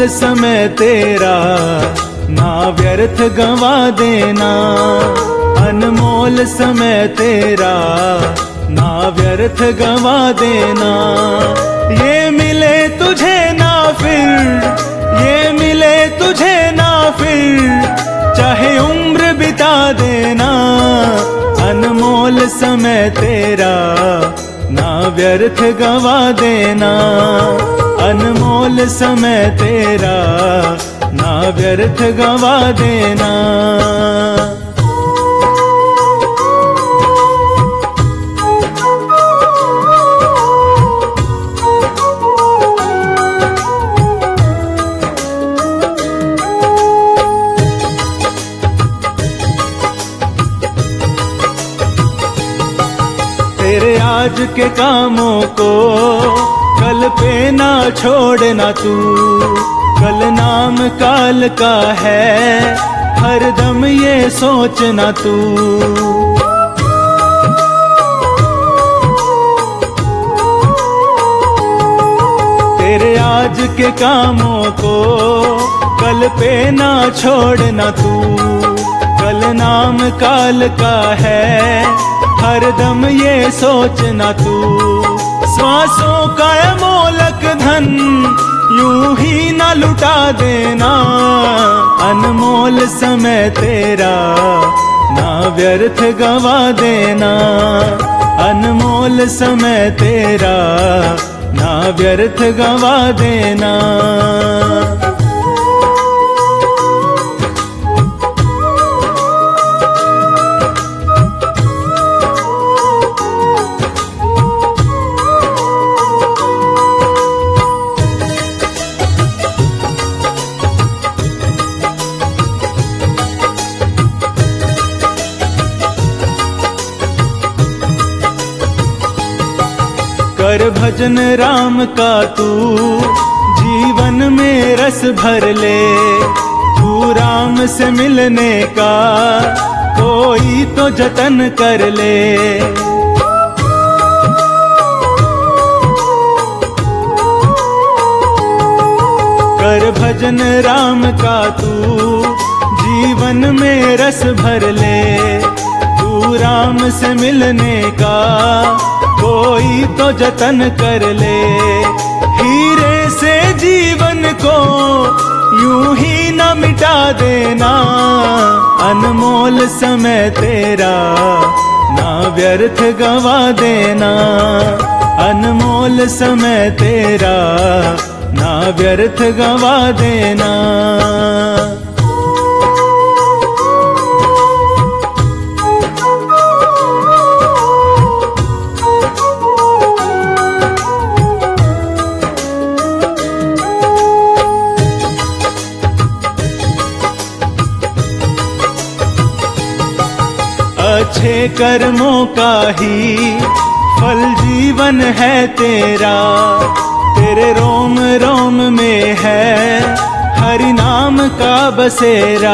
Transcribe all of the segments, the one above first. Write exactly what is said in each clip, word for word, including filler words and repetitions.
अनमोल समय तेरा ना व्यर्थ गंवा देना। अनमोल समय तेरा ना व्यर्थ गंवा देना। ये मिले तुझे ना फिर, ये मिले तुझे ना फिर, चाहे उम्र बिता देना। अनमोल समय तेरा ना व्यर्थ गंवा देना। अनमोल समय तेरा ना व्यर्थ गंवा देना। तेरे आज के कामों को कल पे ना छोड़ना तू। कल नाम काल का है, हर दम ये सोचना तू। तेरे आज के कामों को कल पे ना छोड़ना तू। कल नाम काल का है, हर दम ये सोचना तू। श्वासों का अमोलक धन यूं ही ना लुटा देना। अनमोल समय तेरा ना व्यर्थ गंवा देना। अनमोल समय तेरा ना व्यर्थ गंवा देना। कर भजन राम का तू, जीवन में रस भर ले। तू राम से मिलने का कोई तो जतन कर ले। कर भजन राम का तू, जीवन में रस भर ले। तू राम से मिलने का कोई तो जतन कर ले। हीरे से जीवन को यूं ही न मिटा देना। अनमोल समय तेरा ना व्यर्थ गंवा देना। अनमोल समय तेरा ना व्यर्थ गंवा देना। अच्छे कर्मों का ही फल जीवन है तेरा। तेरे रोम रोम में है हरि नाम का बसेरा।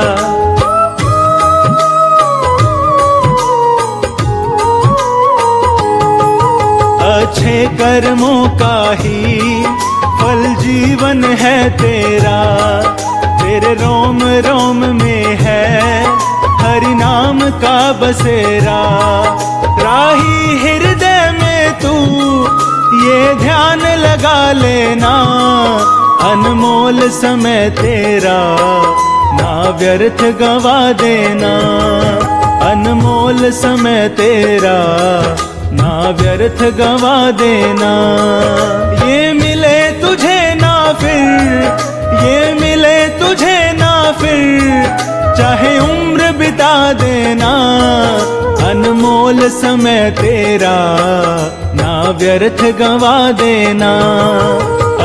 अच्छे कर्मों का ही फल जीवन है तेरा। तेरे रोम रोम में है हरि नाम का बसेरा। राही हृदय में तू ये ध्यान लगा लेना। अनमोल समय तेरा ना व्यर्थ गंवा देना। अनमोल समय तेरा ना व्यर्थ गंवा देना। ये मिले तुझे ना फिर, ये मिले तुझे ना फिर, चाहे उम्र बिता देना। अनमोल समय तेरा ना व्यर्थ गंवा देना।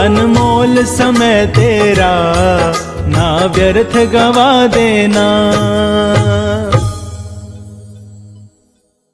अनमोल समय तेरा ना व्यर्थ गंवा देना।